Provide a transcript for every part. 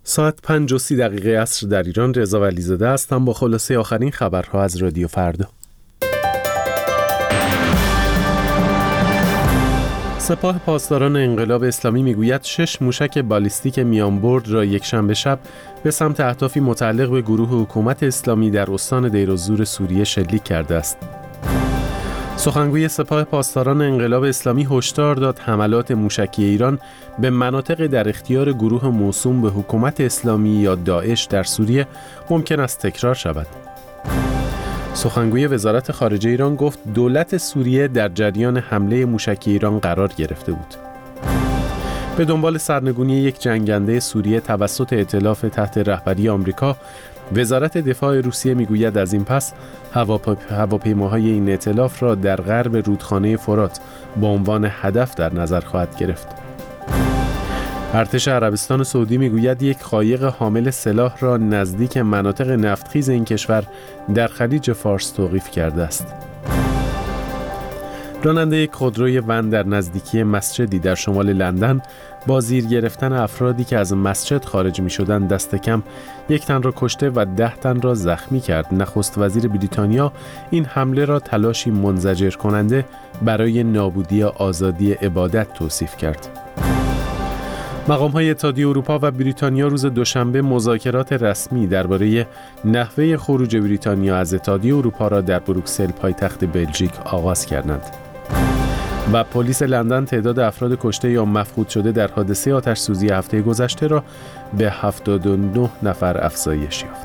ساعت 5:30 عصر در ایران. رضا ولیزاده هستم با خلاصه آخرین خبرها از رادیو فردا. سپاه پاسداران انقلاب اسلامی میگوید 6 موشک بالیستیک میانبرد را یکشنبه شب به سمت اهدافی متعلق به گروه حکومت اسلامی در استان دیر الزور سوریه شلیک کرده است. سخنگوی سپاه پاسداران انقلاب اسلامی هشدار داد حملات موشکی ایران به مناطق در اختیار گروه موسوم به حکومت اسلامی یا داعش در سوریه ممکن است تکرار شود. سخنگوی وزارت خارجه ایران گفت دولت سوریه در جریان حمله موشکی ایران قرار گرفته بود. به دنبال سرنگونی یک جنگنده سوریه توسط ائتلاف تحت رهبری آمریکا، وزارت دفاع روسیه میگوید از این پس هواپیماهای این ائتلاف را در غرب رودخانه فرات با عنوان هدف در نظر خواهد گرفت. ارتش عربستان سعودی میگوید یک قایق حامل سلاح را نزدیک مناطق نفتخیز این کشور در خلیج فارس توقیف کرده است. راننده یک خودروی ون در نزدیکی مسجدی در شمال لندن با زیر گرفتن افرادی که از مسجد خارج می شدند دست کم 1 تن را کشته و 10 تن را زخمی کرد. نخست وزیر بریتانیا این حمله را تلاشی منزجر کننده برای نابودی آزادی عبادت توصیف کرد. مقام‌های اتحادیه اروپا و بریتانیا روز دوشنبه مذاکرات رسمی درباره نحوه خروج بریتانیا از اتحادیه اروپا را در بروکسل پایتخت بلژیک آغاز کردند. و پلیس لندن تعداد افراد کشته یا مفقود شده در حادثه آتش‌سوزی هفته گذشته را به 79 نفر افزایش یافت.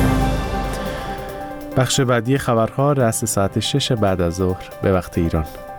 بخش بعدی خبرها رأس ساعت 6 بعد از ظهر به وقت ایران.